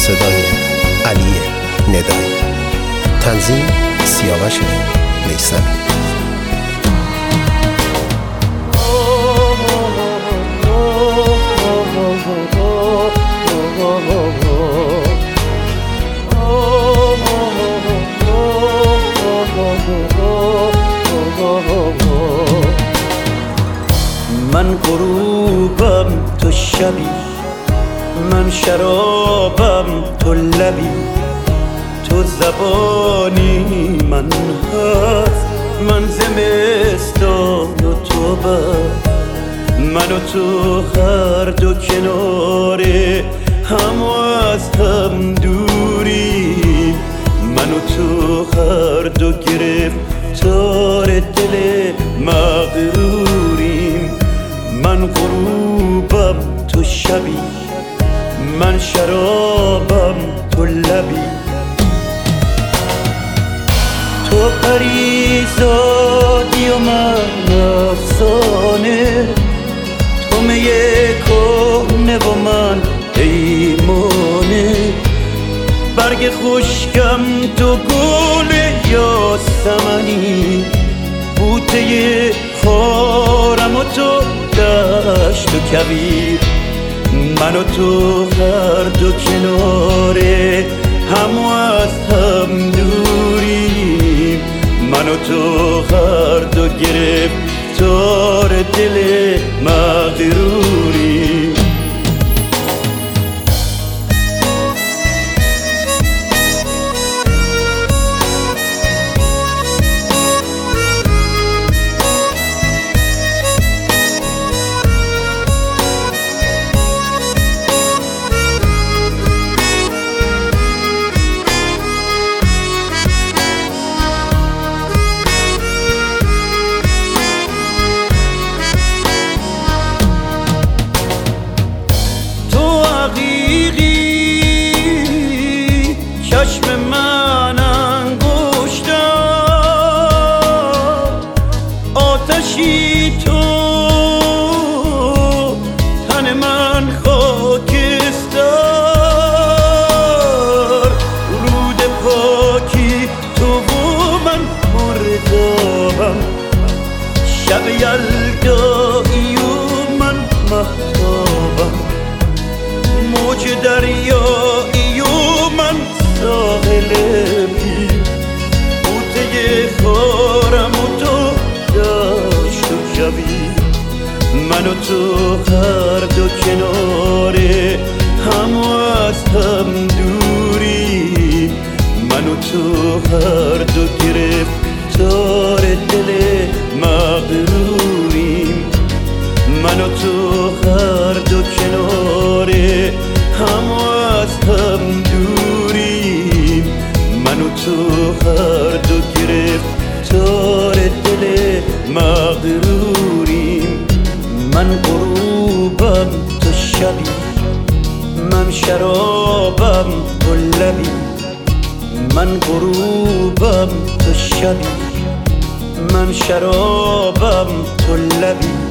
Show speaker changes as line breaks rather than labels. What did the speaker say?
صدای علی ندایی، تنظیم سیاوش میثمی.
من غروبم تو شبی، من شرابم تو لبی، تو زبانی من هست، من زمستان و تو بر، من و تو هر دو کنار هم و از هم دوری، من و تو هر دو گرفتار دل مغروریم. من غروبم تو شبی، من شرابم تو لبی، تو پریزادی و من افسانه، تو می کهنه و من پیمانه، برگ خشکم تو گل یاسمنی، بوته خارم و تو دشت و کویر، من و تو هر دو کناره هم و از هم دوریم، من و تو هر دو گرفتار دل مغروریم. چشم من انگشتم آتشی، تو تن من خاکستر، رود پاکی تو و من مردابم، شب یلدایی و من مهتابم، موج دریایی و من ساحل پیر، بوته خارم و تو دشت و کویر، من و تو هر دو کناره هم و از هم دوری، من و تو هر دو گرفتار دل مغروریم، من و تو هر دو کناره هم و از هم دوریم، من و تو هر دو گرفتار دل مغروریم. من غروبم تو شبی، من شرابم تو لبی، من غروبم تو شبی، من شرابم تو لبی،